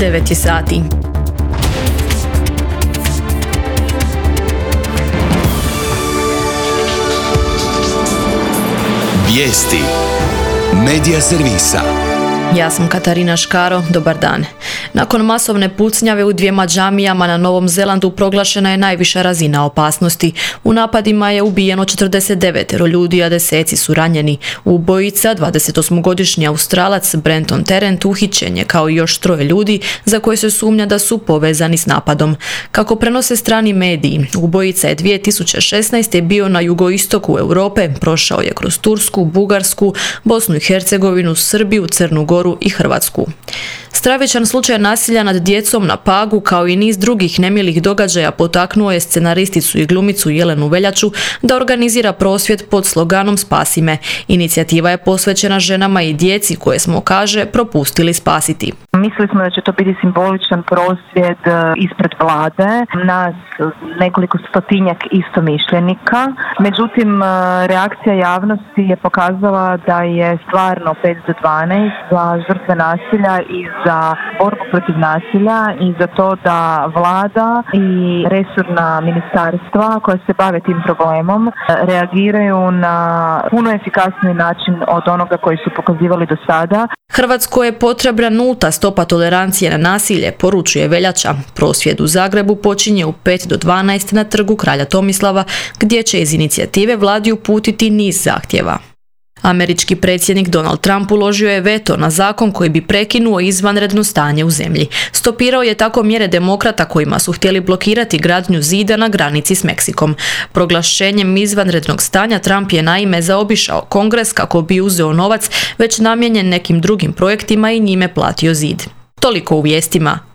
9 sati. Vijesti Medija servisa. Ja sam Katarina Škaro, dobar dan. Nakon masovne pucnjave u dvijema džamijama na Novom Zelandu proglašena je najviša razina opasnosti. U napadima je ubijeno 49 ljudi, a deseci su ranjeni. Ubojica, 28-godišnji Australac Brenton Tarrant, uhićen je kao i još 3 ljudi za koje se sumnja da su povezani s napadom. Kako prenose strani mediji, ubojica je 2016. bio na jugoistoku Europe, prošao je kroz Tursku, Bugarsku, Bosnu i Hercegovinu, Srbiju, Crnu Goru i Hrvatsku. Stravičan slučaj nasilja nad djecom na Pagu, kao i niz drugih nemilih događaja, potaknuo je scenaristicu i glumicu Jelenu Veljaču da organizira prosvjed pod sloganom Spasi me. Inicijativa je posvećena ženama i djeci koje smo, kaže, propustili spasiti. Mislili smo da će to biti simboličan prosvjed ispred vlade, nas nekoliko stotinjak istomišljenika. Međutim, reakcija javnosti je pokazala da je stvarno 5 do 12 za žrtve nasilja i za borbu protiv nasilja i za to da vlada i resorna ministarstva koja se bave tim problemom reagiraju na puno efikasniji način od onoga koji su pokazivali do sada. Hrvatskoj je potrebna nulta stopa tolerancije na nasilje, poručuje Veljača. Prosvjed u Zagrebu počinje u 5 do 12 na trgu Kralja Tomislava, gdje će iz inicijative vladi uputiti niz zahtjeva. Američki predsjednik Donald Trump uložio je veto na zakon koji bi prekinuo izvanredno stanje u zemlji. Stopirao je tako mjere demokrata kojima su htjeli blokirati gradnju zida na granici s Meksikom. Proglašenjem izvanrednog stanja Trump je naime zaobišao Kongres kako bi uzeo novac već namijenjen nekim drugim projektima i njime platio zid. Toliko u vijestima.